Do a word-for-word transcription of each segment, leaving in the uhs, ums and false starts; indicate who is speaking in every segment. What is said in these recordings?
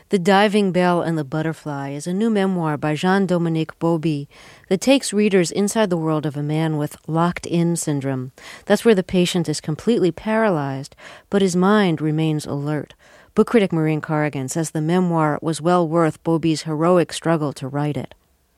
Speaker 1: The Diving Bell and the Butterfly is a new memoir by Jean-Dominique Bauby that takes readers inside the world of a man with locked-in syndrome. That's where the patient is completely paralyzed, but his mind remains alert. Book critic Maureen Corrigan says the memoir was well worth Bauby's heroic struggle to write it.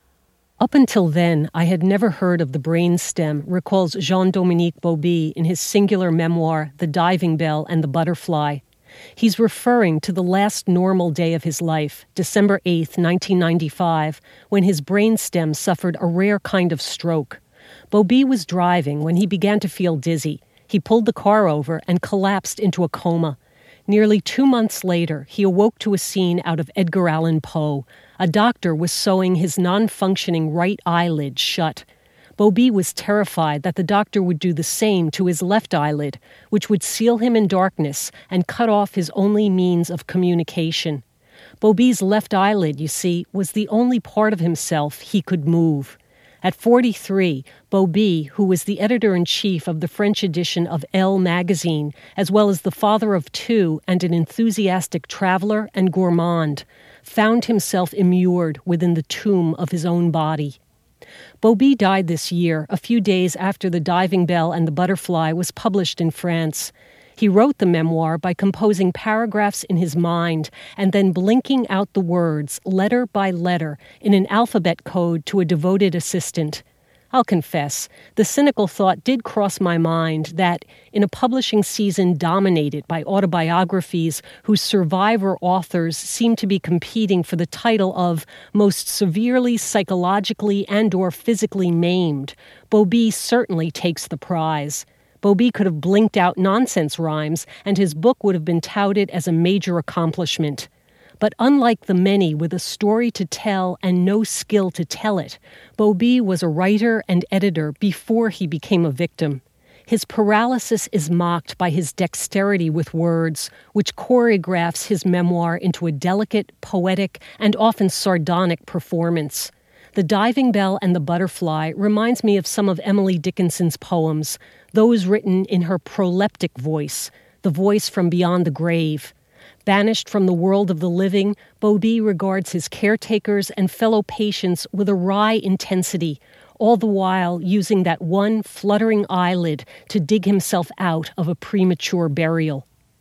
Speaker 2: Up until then, I had never heard of the brainstem, recalls Jean-Dominique Bauby in his singular memoir, The Diving Bell and the Butterfly. He's referring to the last normal day of his life, December eighth, nineteen ninety-five, when his brainstem suffered a rare kind of stroke. Bauby was driving when he began to feel dizzy. He pulled the car over and collapsed into a coma. Nearly two months later, he awoke to a scene out of Edgar Allan Poe. A doctor was sewing his non-functioning right eyelid shut. Bauby was terrified that the doctor would do the same to his left eyelid, which would seal him in darkness and cut off his only means of communication. Bauby's left eyelid, you see, was the only part of himself he could move. At forty-three, Bauby, who was the editor-in-chief of the French edition of Elle magazine, as well as the father of two and an enthusiastic traveler and gourmand, found himself immured within the tomb of his own body. Bauby died this year, a few days after The Diving Bell and the Butterfly was published in France. He wrote the memoir by composing paragraphs in his mind and then blinking out the words, letter by letter, in an alphabet code to a devoted assistant. I'll confess, the cynical thought did cross my mind that, in a publishing season dominated by autobiographies whose survivor authors seem to be competing for the title of most severely psychologically and or physically maimed, Bauby certainly takes the prize. Bauby could have blinked out nonsense rhymes, and his book would have been touted as a major accomplishment. But unlike the many with a story to tell and no skill to tell it, Bauby was a writer and editor before he became a victim. His paralysis is mocked by his dexterity with words, which choreographs his memoir into a delicate, poetic, and often sardonic performance. The Diving Bell and the Butterfly reminds me of some of Emily Dickinson's poems, those written in her proleptic voice, the voice from beyond the grave. Banished from the world of the living, Bauby regards his caretakers and fellow patients with a wry intensity, all the while using that one fluttering eyelid to dig himself out of a premature burial.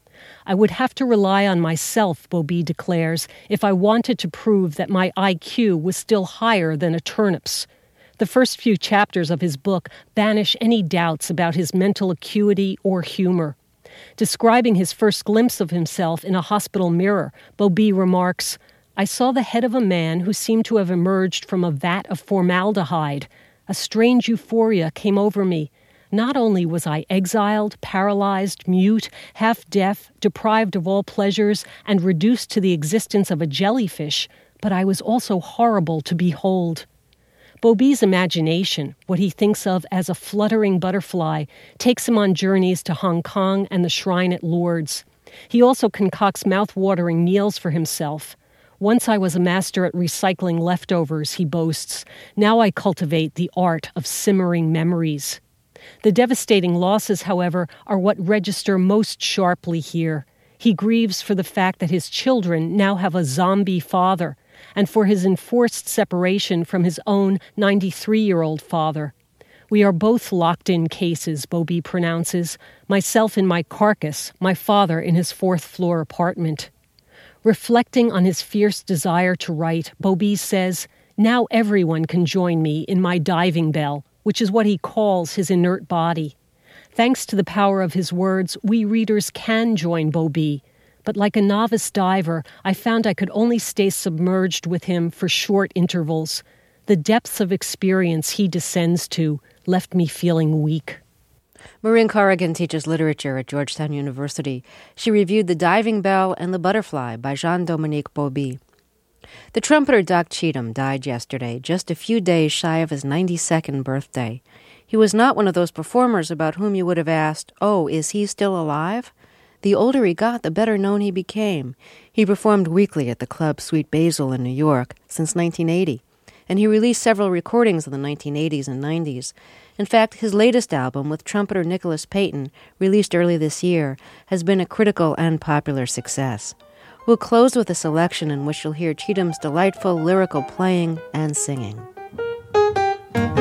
Speaker 2: I would have to rely on myself, Bauby declares, if I wanted to prove that my I Q was still higher than a turnip's. The first few chapters of his book banish any doubts about his mental acuity or humor. Describing his first glimpse of himself in a hospital mirror, Bauby remarks, "I saw the head of a man who seemed to have emerged from a vat of formaldehyde. A strange euphoria came over me. Not only was I exiled, paralyzed, mute, half-deaf, deprived of all pleasures, and reduced to the existence of a jellyfish, but I was also horrible to behold." Bauby's imagination, what he thinks of as a fluttering butterfly, takes him on journeys to Hong Kong and the shrine at Lourdes. He also concocts mouth-watering meals for himself. "Once I was a master at recycling leftovers," he boasts. "Now I cultivate the art of simmering memories." The devastating losses, however, are what register most sharply here. He grieves for the fact that his children now have a zombie father, and for his enforced separation from his own ninety-three-year-old father. "We are both locked-in cases," Bauby pronounces, "myself in my carcass, my father in his fourth-floor apartment." Reflecting on his fierce desire to write, Bauby says, "Now everyone can join me in my diving bell," which is what he calls his inert body. Thanks to the power of his words, we readers can join Bauby. But like a novice diver, I found I could only stay submerged with him for short intervals. The depths of experience he descends to left me feeling weak.
Speaker 1: Maureen Corrigan teaches literature at Georgetown University. She reviewed The Diving Bell and the Butterfly by Jean-Dominique Bauby. The trumpeter Doc Cheatham died yesterday, just a few days shy of his ninety-second birthday. He was not one of those performers about whom you would have asked, "Oh, is he still alive?" The older he got, the better known he became. He performed weekly at the club Sweet Basil in New York since nineteen eighty, and he released several recordings in the nineteen eighties and nineties. In fact, his latest album with trumpeter Nicholas Payton, released early this year, has been a critical and popular success. We'll close with a selection in which you'll hear Cheatham's delightful lyrical playing and singing.